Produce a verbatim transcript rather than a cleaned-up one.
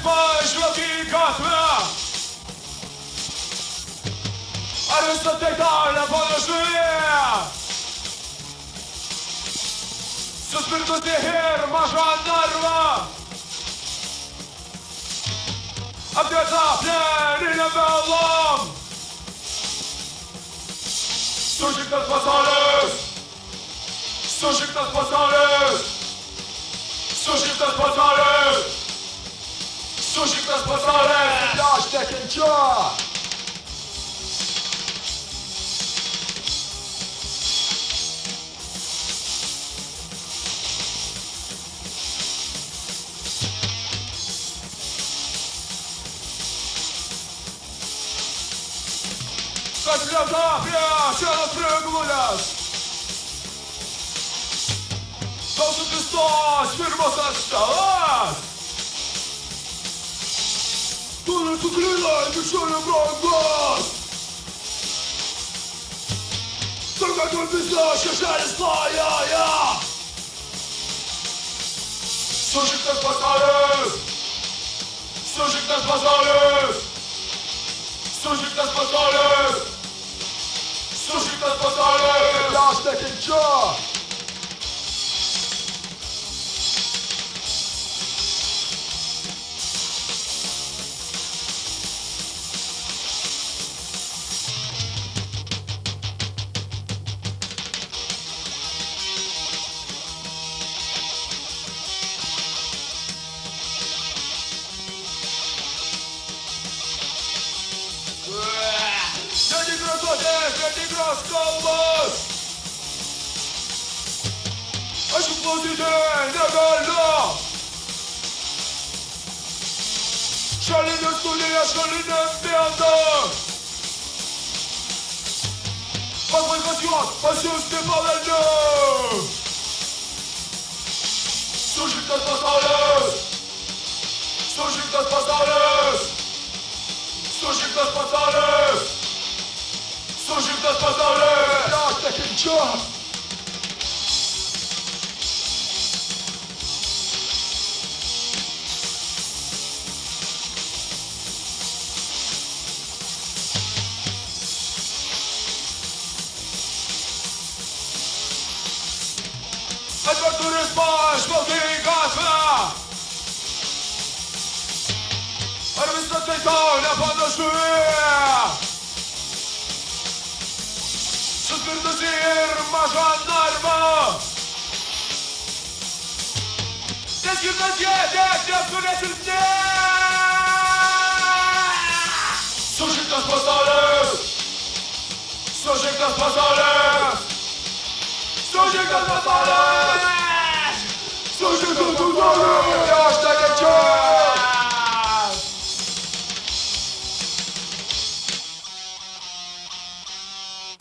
pažvelk į gatvę. Ar visą tai tau nepanašu į suspirtusi ir mažą narvą? Apdėta plėninė belom. Sužygtas pasaulis. Sužygtas pasaulis. Sužygtas pasaulis. Sužygtas pasaulis. Aš nekenčiu. Kas lieta prie sienos prigludęs. Tau supistos firmos atstalas. Turi suklinai bičiulių brangos. Turga tu visą šešėlis klajoja. Sužygtas pasaulis. Sužygtas pasaulis. Sužygtas pasaulis. Sužygtas pasaulis. Aš nekenčiu. Netikros žodės, netikros kalbos. Aš jų klausyti negaliu. Šalinė studija, šalinė vieta. Pats vaikas juos pasiųsti paveldi. Sužygtas pasaulis. Sužygtas pasaulis. Sužygtas pasaulis. Sužygtas pasaulis. Aš nekenčiu. Atver duris, pažvelk į gatvę. Ar visą tai tau nepanašu į suspirtusi ir mažą narvą? Neskirtas gėdės, tiems, kurie silpni. Sužygtas pasaulis. Sužygtas pasaulis. Sužygtas pasaulis.